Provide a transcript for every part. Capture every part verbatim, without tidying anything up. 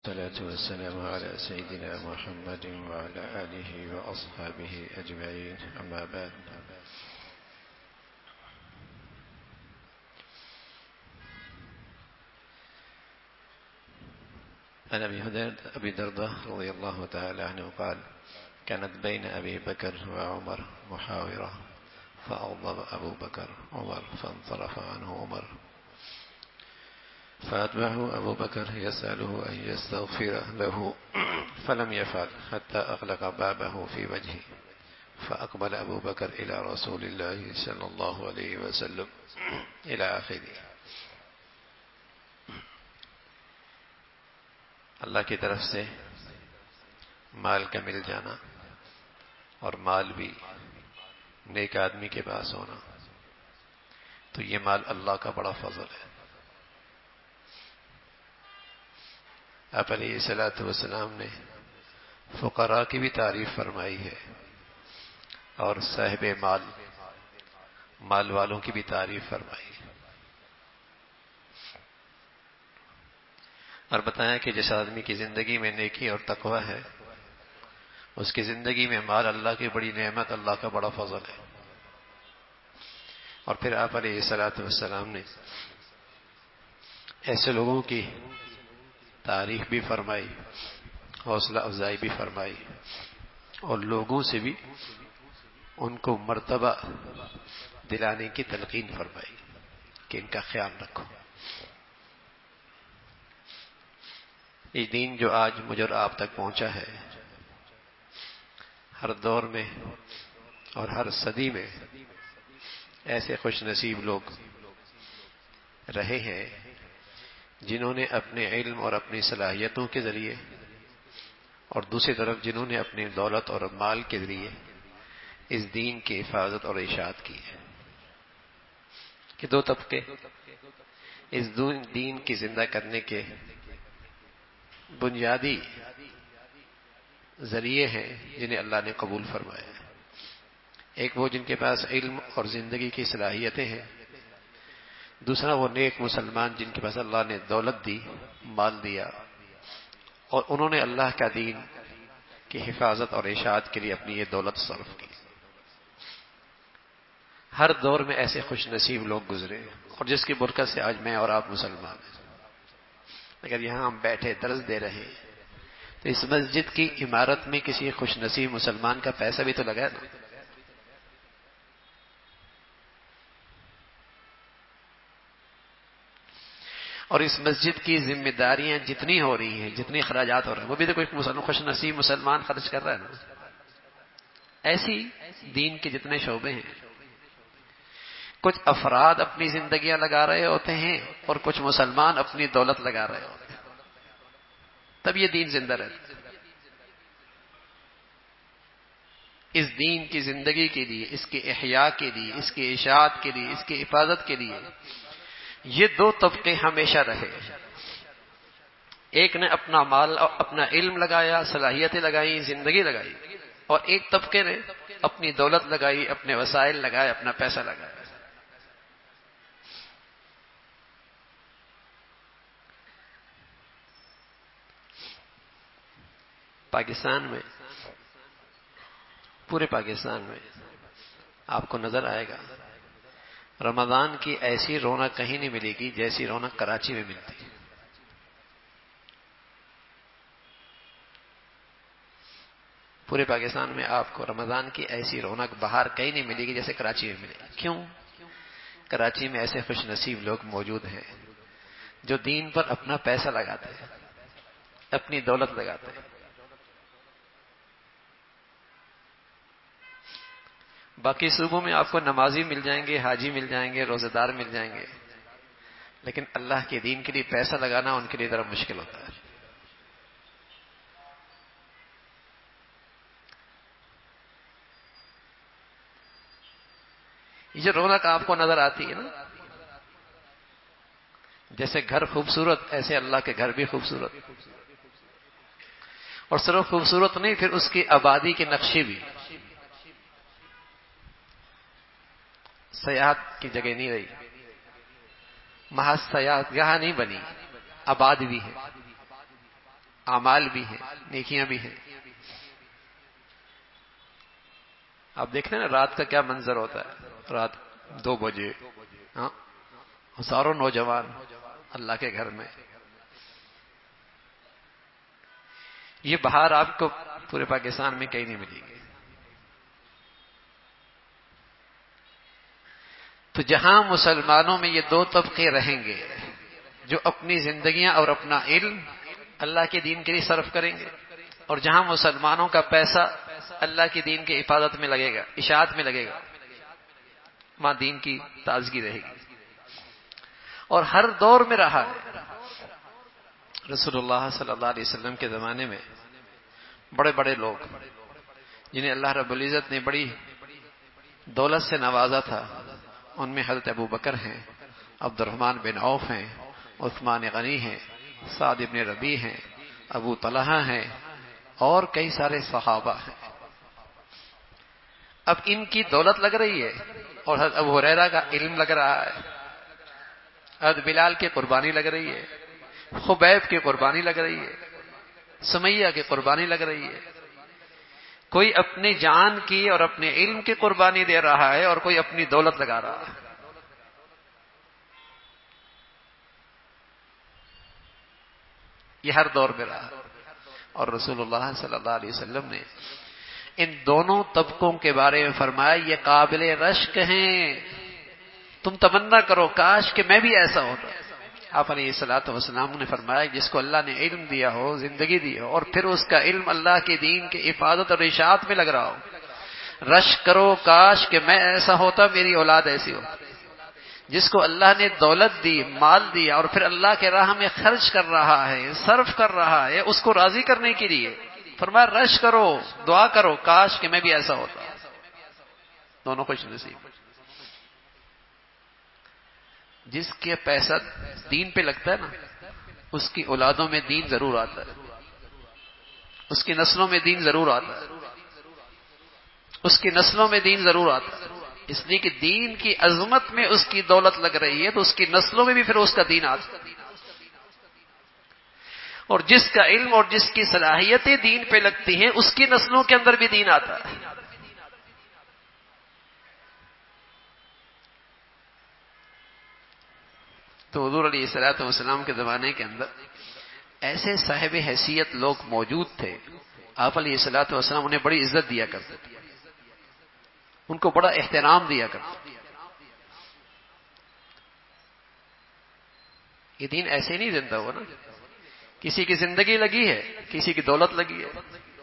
والصلاة والسلام على سيدنا محمد وعلى آله وأصحابه أجمعين، أما بعد. عن أبي درداء رضي الله تعالى عنه قال: كانت بين أبي بكر وعمر محاورة فأغضب أبو بكر عمر فانصرف عنه عمر فأتبعه أبو بكر يسأله أن يستغفر له فلم يفعل حتى أغلق بابه في وجهه فأقبل أبو بكر إلى رسول الله صلى الله عليه وسلم إلى آخره. اللہ کی طرف سے مال کا مل جانا اور مال بھی نیک آدمی کے پاس ہونا، تو یہ مال اللہ کا بڑا فضل ہے. آپ علیہ الصلوۃ والسلام نے فقراء کی بھی تعریف فرمائی ہے اور صاحب مال مال والوں کی بھی تعریف فرمائی ہے، اور بتایا کہ جس آدمی کی زندگی میں نیکی اور تقوی ہے اس کی زندگی میں مال اللہ کی بڑی نعمت، اللہ کا بڑا فضل ہے. اور پھر آپ علیہ الصلوۃ والسلام نے ایسے لوگوں کی تعریف بھی فرمائی، حوصلہ افزائی بھی فرمائی، اور لوگوں سے بھی ان کو مرتبہ دلانے کی تلقین فرمائی کہ ان کا خیال رکھو. یہ دین جو آج مجھ اور آپ تک پہنچا ہے، ہر دور میں اور ہر صدی میں ایسے خوش نصیب لوگ رہے ہیں جنہوں نے اپنے علم اور اپنی صلاحیتوں کے ذریعے، اور دوسری طرف جنہوں نے اپنی دولت اور مال کے ذریعے اس دین کی حفاظت اور اشاعت کی ہے. کہ دو طبقے اس دین کی زندہ کرنے کے بنیادی ذریعے ہیں جنہیں اللہ نے قبول فرمایا ہے. ایک وہ جن کے پاس علم اور زندگی کی صلاحیتیں ہیں، دوسرا وہ نیک مسلمان جن کے پاس اللہ نے دولت دی، مال دیا، اور انہوں نے اللہ کا دین کی حفاظت اور اشاعت کے لیے اپنی یہ دولت صرف کی. ہر دور میں ایسے خوش نصیب لوگ گزرے اور جس کی برکت سے آج میں اور آپ مسلمان ہیں. اگر یہاں ہم بیٹھے درس دے رہے ہیں تو اس مسجد کی عمارت میں کسی خوش نصیب مسلمان کا پیسہ بھی تو لگا ہے نا. اور اس مسجد کی ذمہ داریاں جتنی ہو رہی ہیں، جتنی اخراجات ہو رہے ہیں، وہ بھی تو کوئی مسلمان خوش نصیب مسلمان خرچ کر رہا ہے نا. ایسی دین کے جتنے شعبے ہیں، کچھ افراد اپنی زندگیاں لگا رہے ہوتے ہیں اور کچھ مسلمان اپنی دولت لگا رہے ہوتے ہیں، تب یہ دین زندہ رہتا ہے. اس دین کی زندگی کے لیے، اس کے احیاء کے لیے، اس کی اشاعت کے لیے، اس کی حفاظت کے لیے یہ دو طبقے ہمیشہ رہے. ایک نے اپنا مال، اپنا علم لگایا، صلاحیتیں لگائی، زندگی لگائی، اور ایک طبقے نے اپنی دولت لگائی، اپنے وسائل لگائے، اپنا پیسہ لگایا. پاکستان میں، پورے پاکستان میں آپ کو نظر آئے گا رمضان کی ایسی رونق کہیں نہیں ملے گی جیسی رونق کراچی میں ملتی ہے. پورے پاکستان میں آپ کو رمضان کی ایسی رونق باہر کہیں نہیں ملے گی جیسے کراچی میں ملے گی. کیوں؟ کراچی میں ایسے خوش نصیب لوگ موجود ہیں جو دین پر اپنا پیسہ لگاتے ہیں، اپنی دولت لگاتے ہیں. باقی صوبوں میں آپ کو نمازی مل جائیں گے، حاجی مل جائیں گے، روزہ دار مل جائیں گے، لیکن اللہ کے دین کے لیے پیسہ لگانا ان کے لیے ذرا مشکل ہوتا ہے. یہ جو رونق آپ کو نظر آتی ہے نا، جیسے گھر خوبصورت ایسے اللہ کے گھر بھی خوبصورت، اور صرف خوبصورت نہیں، پھر اس کی آبادی کے نقشے بھی. سیاحت کی جگہ نہیں رہی، محض سیاحت گاہ نہیں بنی، آباد بھی ہے. اعمال بھی ہیں، نیکیاں بھی ہیں. آپ دیکھ رہے ہیں نا رات کا کیا منظر ہوتا ہے. رات دو بجے ہاں ہزاروں نوجوان اللہ کے گھر میں. یہ بہار آپ کو پورے پاکستان میں کہیں نہیں ملے گی. تو جہاں مسلمانوں میں یہ دو طبقے رہیں گے جو اپنی زندگیاں اور اپنا علم اللہ کے دین کے لیے صرف کریں گے، اور جہاں مسلمانوں کا پیسہ اللہ کے دین کی حفاظت میں لگے گا، اشاعت میں لگے گا، وہاں دین کی تازگی رہے گی. اور ہر دور میں رہا ہے. رسول اللہ صلی اللہ علیہ وسلم کے زمانے میں بڑے بڑے لوگ جنہیں اللہ رب العزت نے بڑی دولت سے نوازا تھا، ان میں حضرت ابو بکر ہیں، عبد الرحمن بن عوف ہیں، عثمان غنی ہیں، سعد بن ربیع ہیں، ابو طلحہ ہیں، اور کئی سارے صحابہ ہیں. اب ان کی دولت لگ رہی ہے اور حضرت ابو ہریرہ کا علم لگ رہا ہے، حضرت بلال کی قربانی لگ رہی ہے، خبیب کی قربانی لگ رہی ہے، سمیہ کی قربانی لگ رہی ہے. کوئی اپنی جان کی اور اپنے علم کی قربانی دے رہا ہے اور کوئی اپنی دولت لگا رہا ہے. یہ ہر دور میں رہا. اور رسول اللہ صلی اللہ علیہ وسلم نے ان دونوں طبقوں کے بارے میں فرمایا یہ قابل رشک ہیں. تم تمنا کرو کاش کہ میں بھی ایسا ہوتا. آپ علیہ الصلوۃ والسلام نے فرمایا جس کو اللہ نے علم دیا ہو، زندگی دی ہو، اور پھر اس کا علم اللہ کے دین کی حفاظت اور اشاعت میں لگ رہا ہو، رشک کرو کاش کہ میں ایسا ہوتا، میری اولاد ایسی ہو. جس کو اللہ نے دولت دی، مال دیا، اور پھر اللہ کے راہ میں خرچ کر رہا ہے، صرف کر رہا ہے اس کو راضی کرنے کے لیے، فرمایا رش کرو، دعا کرو کاش کہ میں بھی ایسا ہوتا. دونوں خوش نصیب. جس کے پیسہ دین پہ لگتا ہے نا اس کی اولادوں میں دین ضرور آتا ہے، اس کی نسلوں میں دین ضرور آتا ہے، اس کی نسلوں میں دین ضرور آتا ہے. اس لیے کہ دین کی عظمت میں اس کی دولت لگ رہی ہے تو اس کی نسلوں میں بھی پھر اس کا دین آتا ہے. اور جس کا علم اور جس کی صلاحیتیں دین پہ لگتی ہیں اس کی نسلوں کے اندر بھی دین آتا ہے. تو حضور علیہ الصلوۃ والسلام کے زمانے کے اندر ایسے صاحب حیثیت لوگ موجود تھے. آپ علیہ الصلوۃ والسلام انہیں بڑی عزت دیا کرتے تھے، ان کو بڑا احترام دیا کرتے. یہ دین ایسے نہیں زندہ ہوا نا، کسی کی زندگی لگی ہے، کسی کی دولت لگی ہے.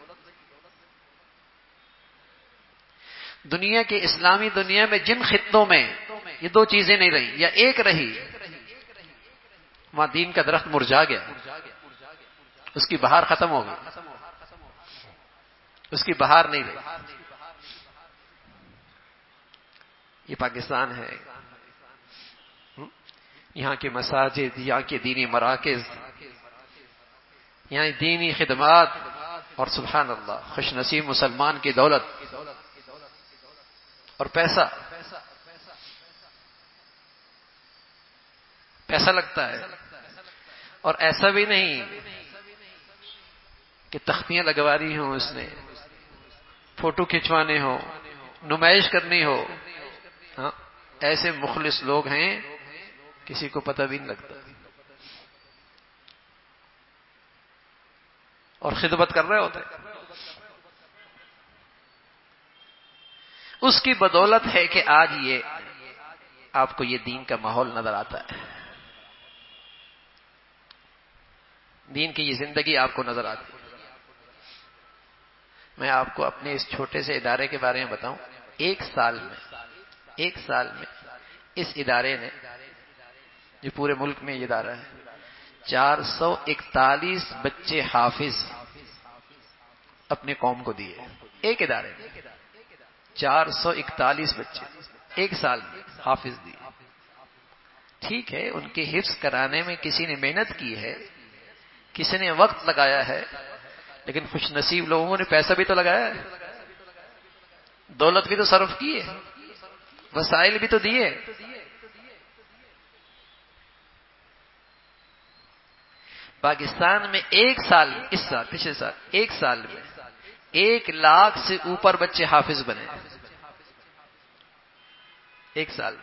دنیا کے اسلامی دنیا میں جن خطوں میں یہ دو چیزیں نہیں رہی یا ایک رہی، وہاں دین کا درخت مرجھا گیا، اس کی بہار ختم ہو گئی، اس کی بہار نہیں رہی. یہ پاکستان ہے، یہاں کے مساجد، یہاں کے دینی مراکز، یہاں دینی خدمات، اور سبحان اللہ خوش نصیب مسلمان کی دولت اور پیسہ. پیسہ لگتا ہے، اور ایسا بھی نہیں کہ تختیاں لگوانی ہوں، اس نے فوٹو کھنچوانے ہو، نمائش کرنی ہو. ہاں ایسے مخلص لوگ ہیں کسی کو پتہ بھی نہیں لگتا اور خدمت کر رہے ہوتے. اس کی بدولت ہے کہ آج یہ آپ کو یہ دین کا ماحول نظر آتا ہے، دین کی یہ زندگی آپ کو نظر آتی ہے. میں آپ کو اپنے اس چھوٹے سے ادارے کے بارے میں بتاؤں. ایک سال میں ایک سال میں اس ادارے نے، جو پورے ملک میں یہ ادارہ ہے، چار سو اکتالیس بچے حافظ اپنے قوم کو دیے. ایک ادارے میں چار سو اکتالیس بچے ایک سال میں حافظ دیے. ٹھیک ہے ان کے حفظ کرانے میں کسی نے محنت کی ہے، کسی نے وقت لگایا ہے، لیکن خوش نصیب لوگوں نے پیسہ بھی تو لگایا ہے، دولت بھی تو صرف کی ہے، وسائل بھی تو دیے. پاکستان میں ایک سال اس سال پچھلے سال ایک سال میں ایک لاکھ سے اوپر بچے حافظ بنے ایک سال.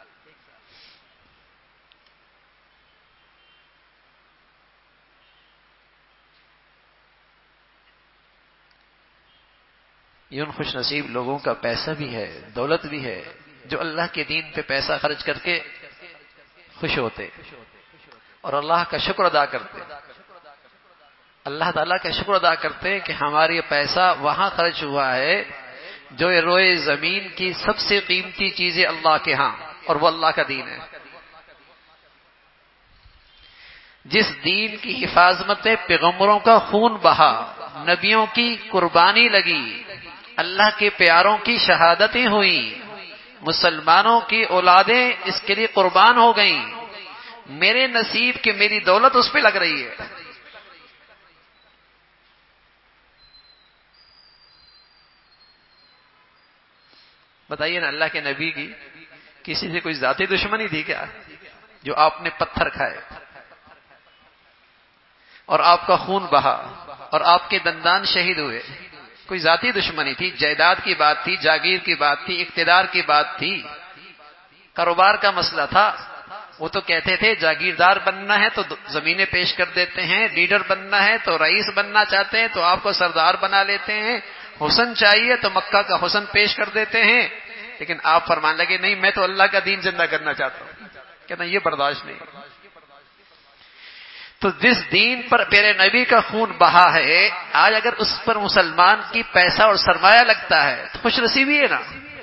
یہ ان خوش نصیب لوگوں کا پیسہ بھی ہے، دولت بھی ہے، جو اللہ کے دین پہ پیسہ خرچ کر کے خوش ہوتے اور اللہ کا شکر ادا کرتے، اللہ تعالیٰ کا شکر ادا کرتے کہ ہمارا یہ پیسہ وہاں خرچ ہوا ہے جو یہ روئے زمین کی سب سے قیمتی چیزیں اللہ کے ہاں، اور وہ اللہ کا دین ہے. جس دین کی حفاظت میں پیغمبروں کا خون بہا، نبیوں کی قربانی لگی، اللہ کے پیاروں کی شہادتیں ہوئیں، مسلمانوں کی اولادیں اس کے لیے قربان ہو گئیں، میرے نصیب کہ میری دولت اس پہ لگ رہی ہے. بتائیے نا، اللہ کے نبی کی کسی سے کوئی ذاتی دشمنی تھی کیا جو آپ نے پتھر کھائے اور آپ کا خون بہا اور آپ کے دندان شہید ہوئے؟ کوئی ذاتی دشمنی تھی؟ جائیداد کی بات تھی، جاگیر کی بات تھی، اقتدار کی بات تھی، کاروبار کا مسئلہ تھا؟ وہ تو کہتے تھے جاگیردار بننا ہے تو زمینیں پیش کر دیتے ہیں، لیڈر بننا ہے تو رئیس بننا چاہتے ہیں تو آپ کو سردار بنا لیتے ہیں، حسن چاہیے تو مکہ کا حسن پیش کر دیتے ہیں. لیکن آپ فرمان لگے نہیں، میں تو اللہ کا دین زندہ کرنا چاہتا ہوں. کہنا یہ برداشت نہیں. تو جس دین پر پیارے نبی کا خون بہا ہے، آج اگر اس پر مسلمان کی پیسہ اور سرمایہ لگتا ہے تو خوش نصیبی ہے نا.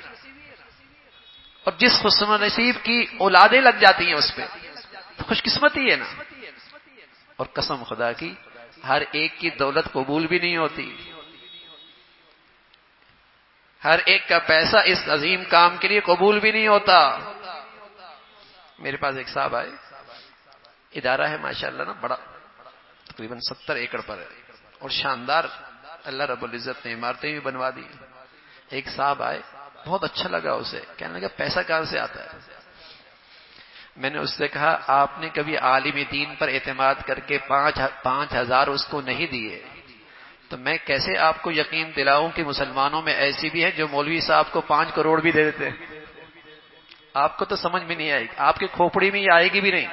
اور جس خوش نصیب کی اولادیں لگ جاتی ہیں اس پہ تو خوش قسمتی ہے نا. اور قسم خدا کی ہر ایک کی دولت قبول بھی نہیں ہوتی، ہر ایک کا پیسہ اس عظیم کام کے لیے قبول بھی نہیں ہوتا. میرے پاس ایک صاحب آئے، ادارہ ہے ماشاءاللہ نا بڑا، تقریباً ستر ایکڑ پر ہے اور شاندار اللہ رب العزت نے عمارتیں بھی بنوا دی. ایک صاحب آئے، بہت اچھا لگا اسے، کہنے لگا پیسہ کہاں سے آتا ہے؟ میں نے اس سے کہا آپ نے کبھی عالم دین پر اعتماد کر کے پانچ پانچ ہزار اس کو نہیں دیے تو میں کیسے آپ کو یقین دلاؤں کہ مسلمانوں میں ایسی بھی ہے جو مولوی صاحب کو پانچ کروڑ بھی دے دیتے ہیں؟ آپ کو تو سمجھ میں نہیں آئے گی، آپ کی کھوپڑی میں یہ آئے گی بھی نہیں.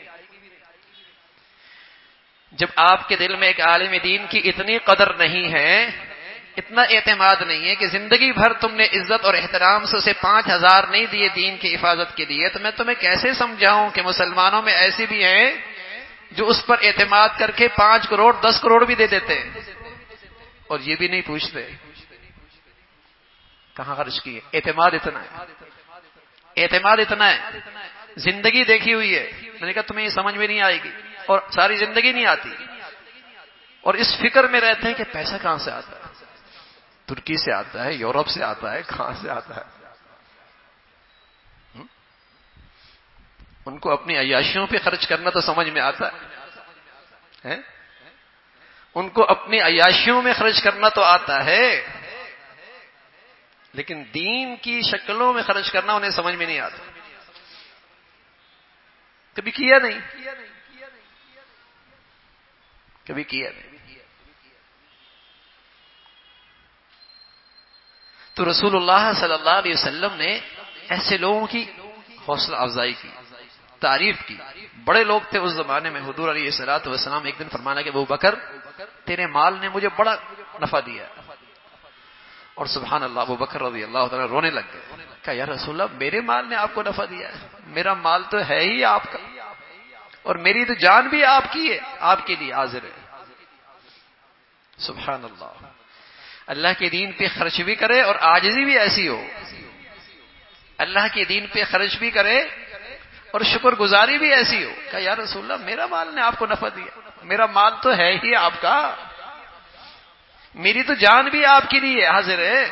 جب آپ کے دل میں ایک عالم دین کی اتنی قدر نہیں ہے، اتنا اعتماد نہیں ہے کہ زندگی بھر تم نے عزت اور احترام سے اسے پانچ ہزار نہیں دیے دین کی حفاظت کے لیے، تو میں تمہیں کیسے سمجھاؤں کہ مسلمانوں میں ایسی بھی ہیں جو اس پر اعتماد کر کے پانچ کروڑ دس کروڑ بھی دے دیتے اور یہ بھی نہیں پوچھتے کہاں خرچ کیے. اعتماد اتنا ہے، اعتماد اتنا ہے، زندگی دیکھی ہوئی ہے. میں نے کہا تمہیں یہ سمجھ میں نہیں آئے گی اور ساری زندگی نہیں آتی، اور اس فکر میں رہتے ہیں کہ پیسہ کہاں سے آتا ہے، ترکی سے آتا ہے، یورپ سے آتا ہے، کہاں سے آتا ہے. ان کو اپنی عیاشیوں پہ خرچ کرنا تو سمجھ میں آتا ہے، ان کو اپنی عیاشیوں میں خرچ کرنا تو آتا ہے، لیکن دین کی شکلوں میں خرچ کرنا انہیں سمجھ میں نہیں آتا. کبھی کیا نہیں، کبھی کیا نہیں. تو رسول اللہ صلی اللہ علیہ وسلم نے ایسے لوگوں کی حوصلہ افزائی کی، تعریف کی. بڑے لوگ تھے اس زمانے میں. حضور علیہ الصلوۃ والسلام ایک دن فرمانا کہ ابو بکر تیرے مال نے مجھے بڑا نفع دیا. اور سبحان اللہ ابو بکر رضی اللہ تعالیٰ رونے لگ گئے. کہا یا رسول اللہ میرے مال نے آپ کو نفع دیا ہے؟ میرا مال تو ہے ہی آپ کا، اور میری تو جان بھی آپ کی ہے، آپ کے لیے حاضر ہے. سبحان اللہ. اللہ کے دین پہ خرچ بھی کرے اور عاجزی بھی ایسی ہو، اللہ کے دین پہ خرچ بھی کرے اور شکر گزاری بھی ایسی ہو. کہا یا رسول اللہ میرا مال نے آپ کو نفع دیا، میرا مال تو ہے ہی آپ کا، میری تو جان بھی آپ کے لیے حاضر ہے.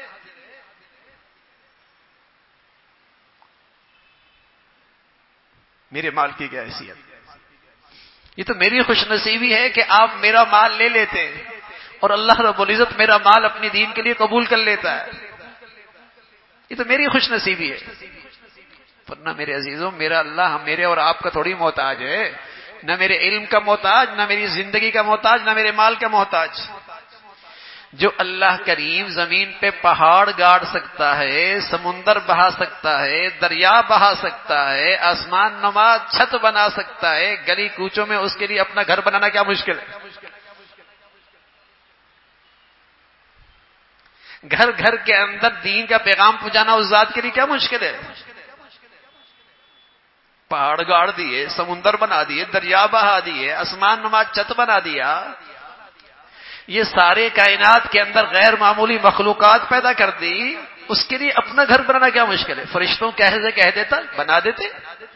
میرے مال کی کیا حیثیت؟ یہ تو میری خوش نصیبی ہے کہ آپ میرا مال لے لیتے اور اللہ رب العزت میرا مال اپنی دین کے لیے قبول کر لیتا ہے. یہ تو میری خوش نصیبی ہے. ورنہ میرے عزیزوں میرا اللہ میرے اور آپ کا تھوڑی محتاج ہے. نہ میرے علم کا محتاج، نہ میری زندگی کا محتاج، نہ میرے مال کا محتاج۔ جو اللہ کریم زمین پہ پہاڑ گاڑ سکتا ہے، سمندر بہا سکتا ہے، دریا بہا سکتا ہے، آسمان نما چھت بنا سکتا ہے، گلی کوچوں میں اس کے لیے اپنا گھر بنانا کیا مشکل ہے؟ گھر گھر کے اندر دین کا پیغام پہنچانا اس ذات کے لیے کیا مشکل ہے؟ پہاڑ گاڑ دیے، سمندر بنا دیے، دریا بہا دیے، آسمان نما چھت بنا دیا، یہ سارے کائنات کے اندر غیر معمولی مخلوقات پیدا کر دی، اس کے لیے اپنا گھر بنانا کیا مشکل ہے؟ فرشتوں کہہ سے کہہ دیتا بنا دیتے۔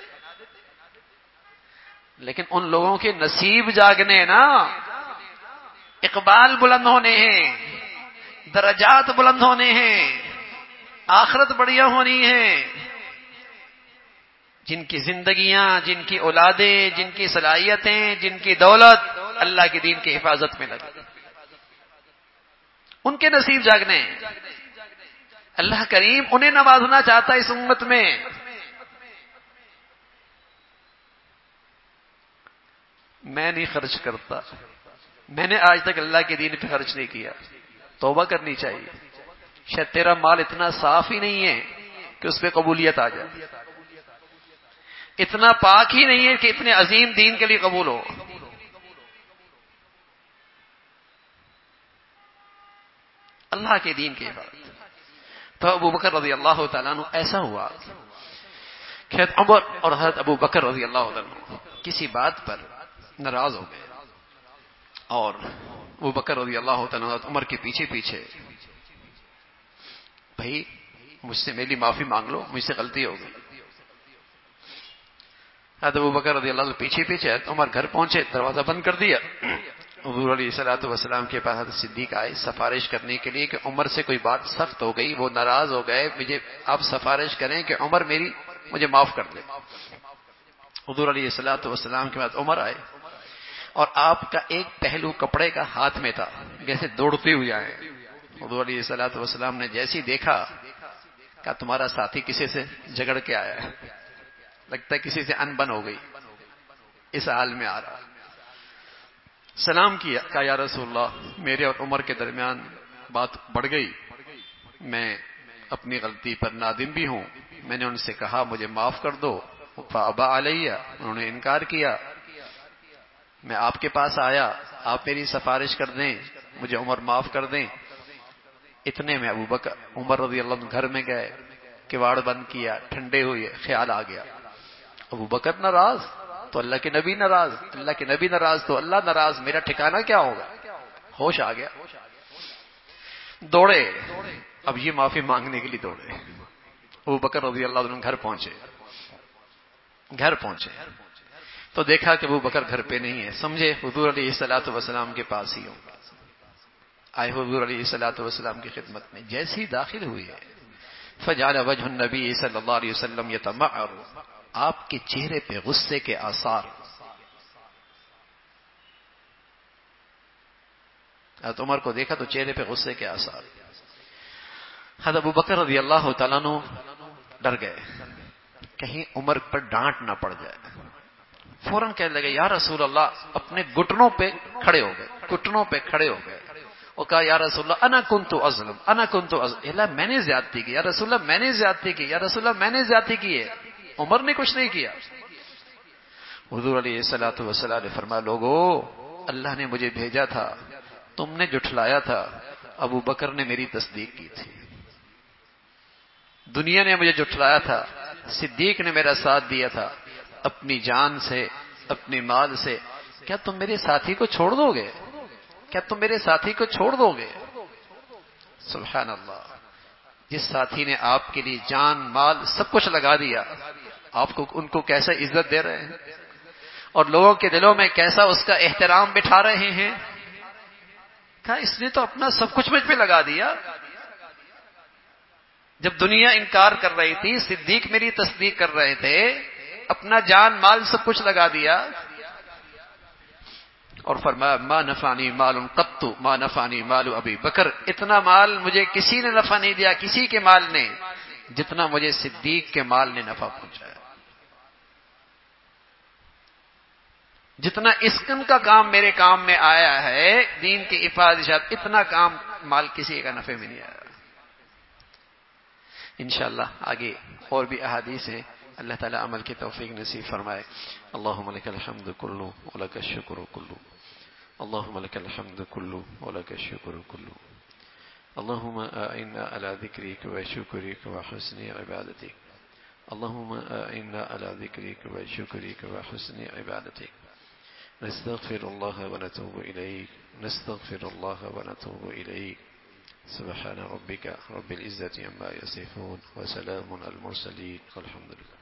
لیکن ان لوگوں کے نصیب جاگنے نا، اقبال بلند ہونے ہیں، درجات بلند ہونے ہیں، آخرت بڑھیا ہونی ہے، جن کی زندگیاں، جن کی اولادیں، جن کی صلاحیتیں، جن کی دولت اللہ کے دین کی حفاظت میں لگے، ان کے نصیب جاگنے ہیں۔ اللہ کریم انہیں نوازنا چاہتا ہے اس امت میں۔ میں نہیں خرچ کرتا، میں نے آج تک اللہ کے دین پہ خرچ نہیں کیا، توبہ کرنی چاہیے۔ شاید تیرا مال اتنا صاف ہی نہیں ہے کہ اس پہ قبولیت آ جائے، اتنا پاک ہی نہیں ہے کہ اتنے عظیم دین کے لیے قبول ہو۔ اللہ کے دین کے بعد تو ابو بکر رضی اللہ تعالیٰ عنہ ایسا ہوا کہ حضرت عمر اور حضرت ابو بکر رضی اللہ تعالیٰ عنہ کسی بات پر ناراض ہو گئے، اور ابو بکر رضی اللہ تعالیٰ عنہ حضرت عمر کے پیچھے پیچھے، بھائی مجھ سے میری معافی مانگ لو، مجھ سے غلطی ہو گئی۔ حضرت ابو بکر رضی اللہ عنہ پیچھے پیچھے، حضرت عمر گھر پہنچے، دروازہ بند کر دیا۔ حضور علیہ الصلوۃ والسلام کے پاس حضرت صدیق آئے سفارش کرنے کے لیے کہ عمر سے کوئی بات سخت ہو گئی، وہ ناراض ہو گئے، مجھے آپ سفارش کریں کہ عمر میری مجھے معاف کر دے۔ حضور علیہ الصلوۃ والسلام کے بعد عمر آئے، اور آپ کا ایک پہلو کپڑے کا ہاتھ میں تھا، جیسے دوڑتے ہوئے آئے۔ حضور علیہ الصلوۃ والسلام نے جیسے دیکھا کہ تمہارا ساتھی کسی سے جھگڑ کے آیا ہے، لگتا ہے کسی سے ان بن ہو گئی، اس حال میں آ رہا۔ سلام کیا، کہا یا رسول اللہ، میرے اور عمر کے درمیان بات بڑھ گئی، میں اپنی غلطی پر نادم بھی ہوں، میں نے ان سے کہا مجھے معاف کر دو، فابا علیہ، انہوں نے انکار کیا، میں آپ کے پاس آیا، آپ میری سفارش کر دیں، مجھے عمر معاف کر دیں۔ اتنے میں ابو بکر عمر رضی اللہ عنہ گھر میں گئے، کواڑ بند کیا، ٹھنڈے ہوئے، خیال آ گیا ابو بکر ناراض تو اللہ کے نبی ناراض، اللہ کے نبی ناراض تو اللہ ناراض، میرا ٹھکانہ کیا ہوگا؟ ہوش آ گیا، دوڑے، اب یہ معافی مانگنے کے لیے دوڑے۔ ابو بکر رضی اللہ عنہ گھر پہنچے گھر پہنچے تو دیکھا کہ ابو بکر گھر پہ نہیں ہے، سمجھے حضور علیہ الصلوۃ والسلام کے پاس ہی ہوں۔ آئے حضور علیہ الصلوۃ والسلام کی خدمت میں، جیسے ہی داخل ہوئے فجعل وجہ النبی صلی اللہ علیہ وسلم یتمعر، آپ کے چہرے پہ غصے کے آثار۔ حضرت عمر کو دیکھا تو چہرے پہ غصے کے آثار۔ حضرت ابو بکر رضی اللہ تعالیٰ عنہ ڈر گئے کہیں عمر پر ڈانٹ نہ پڑ جائے، فوراً کہنے لگے یا رسول اللہ، اپنے گھٹنوں پہ کھڑے ہو گئے گھٹنوں پہ کھڑے ہو گئے اور کہا یا رسول اللہ انا کنت اظلم انا کنت اظلم، میں نے زیادتی کی یا رسول اللہ، میں نے زیادتی کی یا رسول اللہ، میں نے زیادتی کی ہے، عمر نے کچھ نہیں کیا۔ حضور علیہ الصلوۃ والسلام نے فرمایا لوگو، اللہ نے مجھے بھیجا تھا، تم نے جھٹلایا تھا، ابو بکر نے میری تصدیق کی تھی، دنیا نے مجھے جھٹلایا تھا، صدیق نے میرا ساتھ دیا تھا، اپنی جان سے اپنے مال سے، کیا تم میرے ساتھی کو چھوڑ دو گے؟ کیا تم میرے ساتھی کو چھوڑ دو گے؟ سبحان اللہ، جس ساتھی نے آپ کے لیے جان مال سب کچھ لگا دیا، آپ کو ان کو کیسا عزت دے رہے ہیں اور لوگوں کے دلوں میں کیسا اس کا احترام بٹھا رہے ہیں۔ کہا اس نے تو اپنا سب کچھ مجھ پہ لگا دیا، جب دنیا انکار کر رہی تھی، صدیق میری تصدیق کر رہے تھے، اپنا جان مال سب کچھ لگا دیا۔ اور فرمایا ما نفعنی مال قط ما نفعنی مال ابی بکر، اتنا مال مجھے کسی نے نفع نہیں دیا، کسی کے مال نے، جتنا مجھے صدیق کے مال نے نفع پہنچایا۔ جتنا اسکن کا کام میرے کام میں آیا ہے دین کی افادشات، اتنا کام مال کسی کا نفع میں نہیں آیا. انشاءاللہ آگے اور بھی احادیث ہیں. اللہ تعالیٰ عمل کی توفیق نصیب فرمائے. اللہم لک الحمد کلو ولک الشکر کلو. اللہم لک الحمد کلو ولک الشکر کلو. اللہم اعنا علی ذکرک و شکرک و حسن عبادتک. اللہم اعنا علی ذکرک و شکرک و حسن عبادتک. نستغفر اللہ ونتوب الیک. نستغفر اللہ ونتوب الیک. سبحان ربك رب العزة عما يصفون وسلام على المرسلين والحمد لله.